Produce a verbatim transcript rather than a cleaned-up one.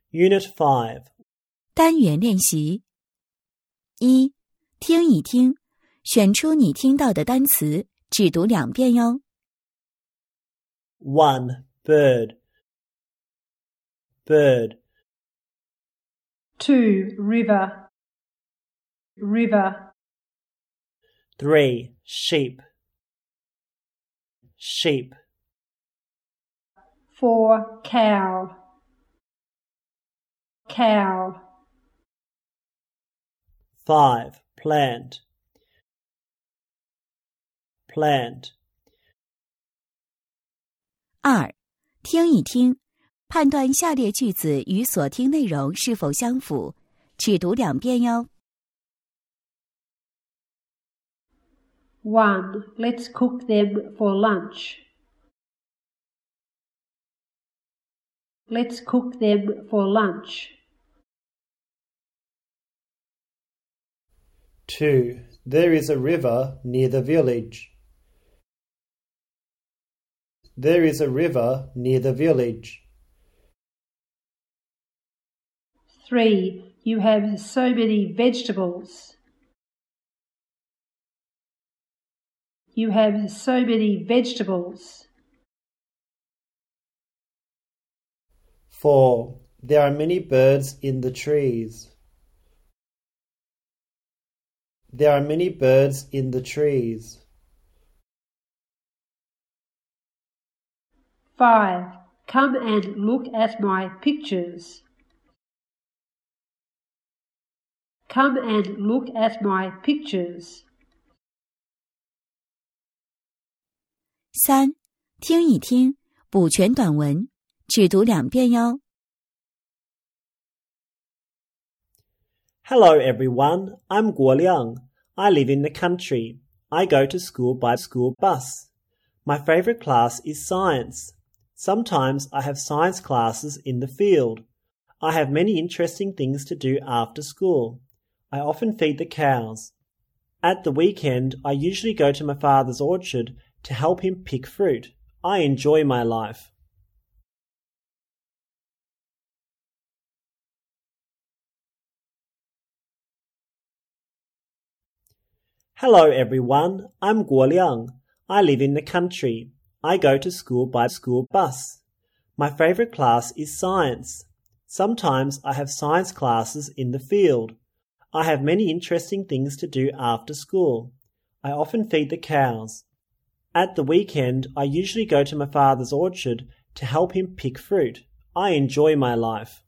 Unit five. 单元练习。一、听一听，选出你听到的单词，只读两遍哟。 one. Bird. Bird. two. River. River. three. Sheep. Sheep. four. Cow. Cow. five. Plant. Plant. 二、听一听，判断下列句子与所听内容是否相符，只读两遍哟。 one. Let's cook them for lunch. Let's cook them for lunch. two. There is a river near the village. There is a river near the village. three. You have so many vegetables. You have so many vegetables. four. There are many birds in the trees. There are many birds in the trees. five. Come and look at my pictures. Come and look at my pictures. 三、听一听，补全短文，只读两遍哟。 Hello everyone, I'm Guo Liang. I live in the country. I go to school by school bus. My favourite class is science. Sometimes I have science classes in the field. I have many interesting things to do after school. I often feed the cows. At the weekend, I usually go to my father's orchard to help him pick fruit. I enjoy my life. Hello everyone, I'm Guo Liang. I live in the country. I go to school by school bus. My favourite class is science. Sometimes I have science classes in the field. I have many interesting things to do after school. I often feed the cows. At the weekend, I usually go to my father's orchard to help him pick fruit. I enjoy my life.